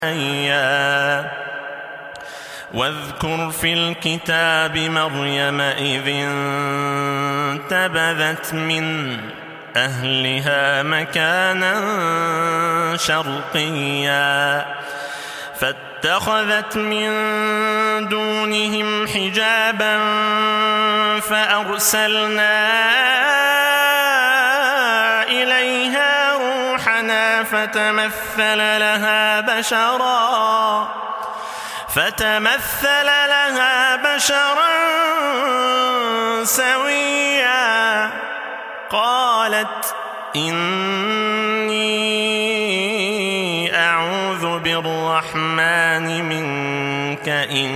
واذكر في الكتاب مريم إذ انتبذت من أهلها مكانا شرقيا فاتخذت من دونهم حجابا فأرسلنا إليها روحنا فتمثل لها بشرا سويا قالت إني أعوذ بالرحمن منك إن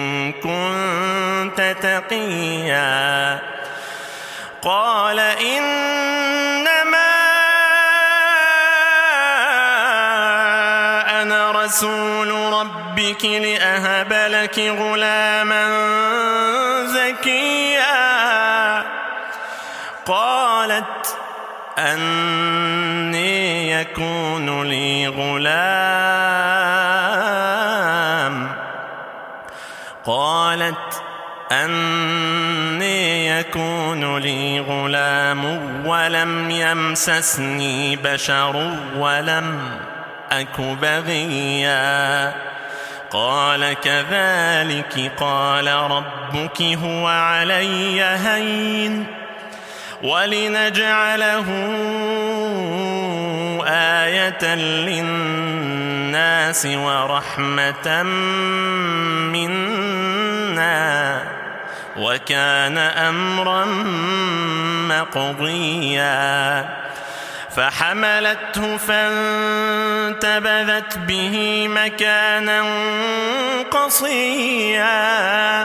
كنت تقيا قال إنما أنا رسول ربك لأهب لك غلاما زكيا قالت أني يكون لي غلام ولم يمسسني بشر ولم أك بغيا قال كذلك قال ربك هو علي هين ولنجعله آية للناس ورحمة منا وكان أمرا مقضيا فحملته فانتبذت به مكانا قصيا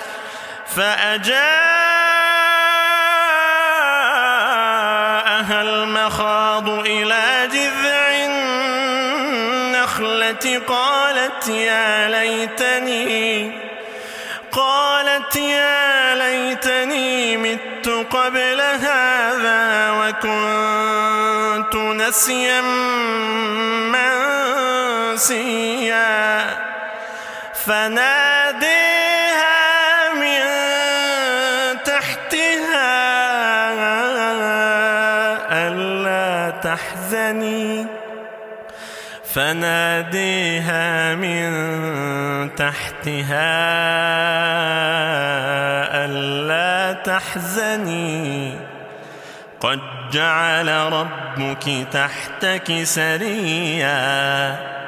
فأجاءها المخاض إلى جذع النخلة قالت يا ليتني مت قبل هذا وكنت نسيا منسيا فناديها من تحتها ألا تحزني قد جعل ربك تحتك سريا